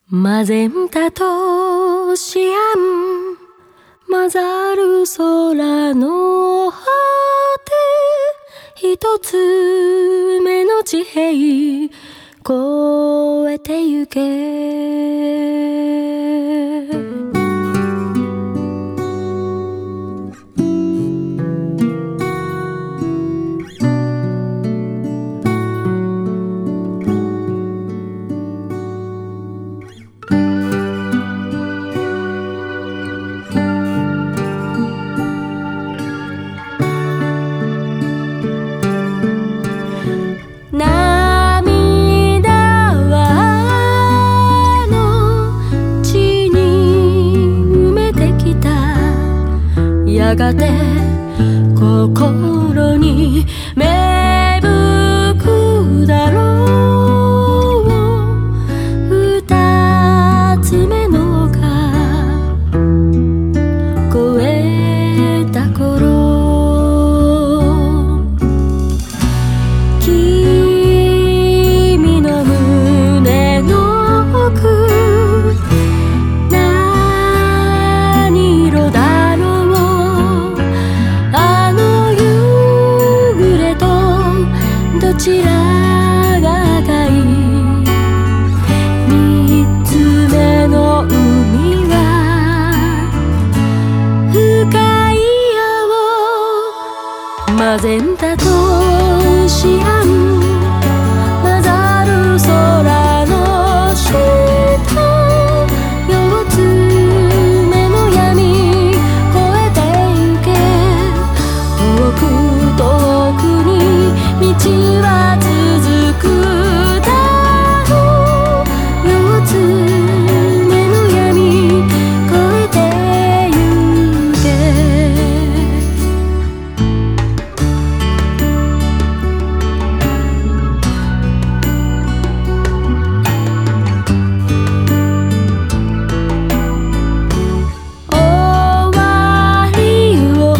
マゼンタとシアン混ざる空の果て、一つ目の地平越えてゆけ。やがて心に芽吹くだろう。二つ目の丘越えた頃、君の胸の奥何色だろう。どちらが赤い。三つ目の海は深い青、マゼンタとシアン混ざる空の下、四つ目の闇越えてゆけ。遠く遠くに道は続くだろう。四つ目の闇越えてゆけ。終わりを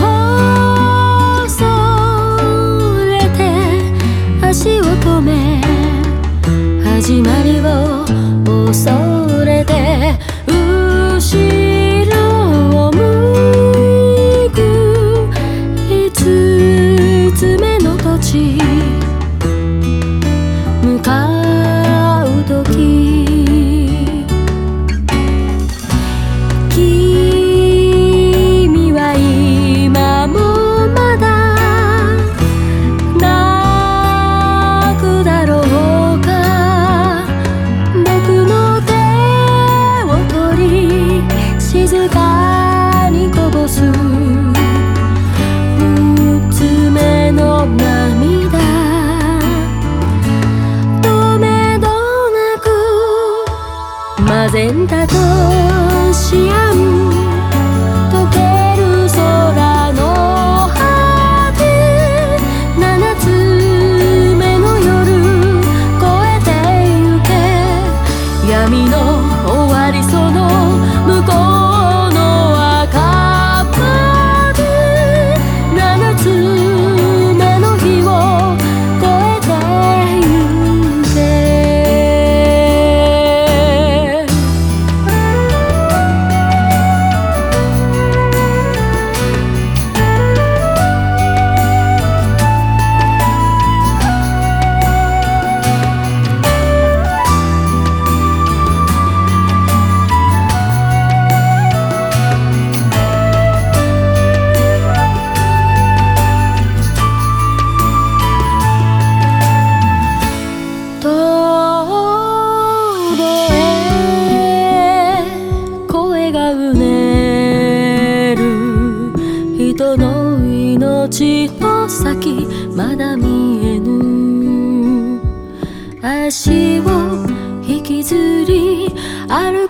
恐れて足を止め、始まりを恐れて後ろを向く。五つ目の土地向かう時、君は今もまだ静かにこぼす。六つ目の涙とめどなく、マゼンタとシアン溶ける空の果て、七つ目の夜越えてゆけ。闇の終わりその向こう人の命の先まだ見えぬ。足を引きずり歩